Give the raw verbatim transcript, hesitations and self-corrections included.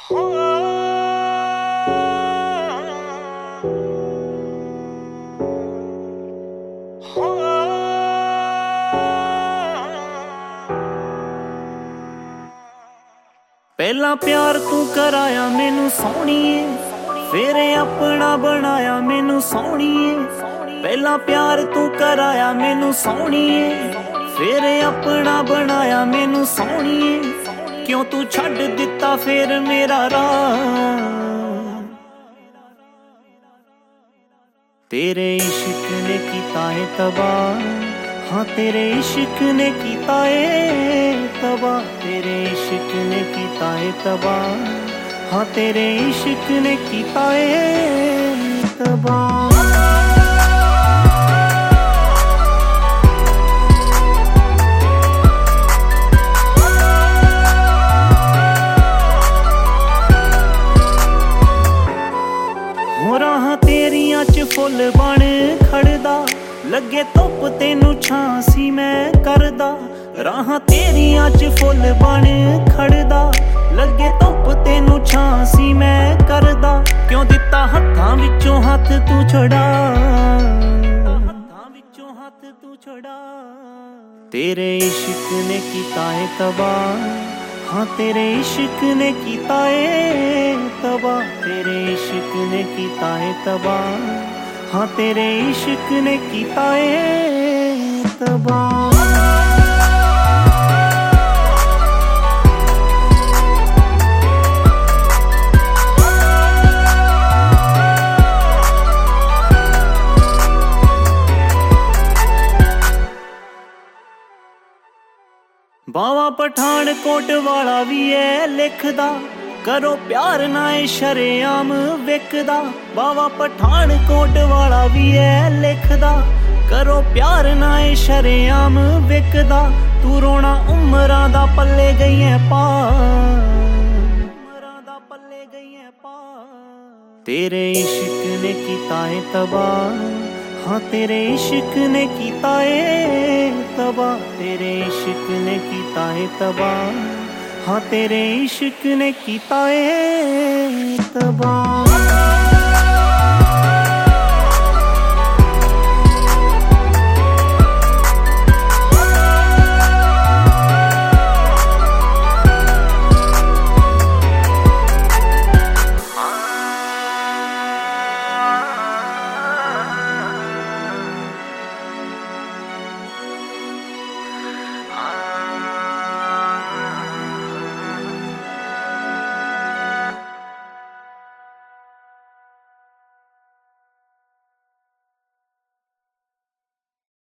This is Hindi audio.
पहला प्यार तू कराया मैनू सोहणीए, फिर अपना बनाया मैनू सोहणीए। पहला प्यार तू कराया मैनू सोहणीए, फिर अपना बनाया मैनू सोहणीए। क्यों तू छड्ड दिता फिर मेरा राह, तेरे इश्क ने कीता है तबाह। हाँ तेरे इश्क ने कीता है तबाह, तेरे इश्क ने कीता है तबाह। हाँ तेरे इश्क ने कीता है तबाह। राहां तेरियां च फुल बन खड़दा, लगे धुप तेनू छांसी मैं करदा। राहां तेरियां च फुल बन खड़दा, लगे धुप तेनू छांसी मैं करदा। क्यों दिता हत्थां विचों हत्थ तू छड़ा, हत्थां विचों हत्थ तू छड़ा। तेरे इश्क ने कीता है तबाह। हाँ तेरे इश्क ने कीता है तबाह, तेरे इश्क ने कीता है तबाह। हाँ तेरे इश्क ने कीता है तबाह। बावा पठानकोट वाला भी है लिखदा, करो प्यार ना ए शरेआम विकदा। बावा पठानकोट वाला भी है लिखदा, करो प्यार ना ए शरेआम विकदा। तू रोना उमरां दा पल्ले गई है पा, उमरां दा पल्ले गई है पा। तेरे इश्क ने कीता है तबाह। हाँ तेरे इश्क ने कीता है तबाह, तेरे इश्क ने कीता है तबाह। हाँ तेरे इश्क ने कीता है तबाह।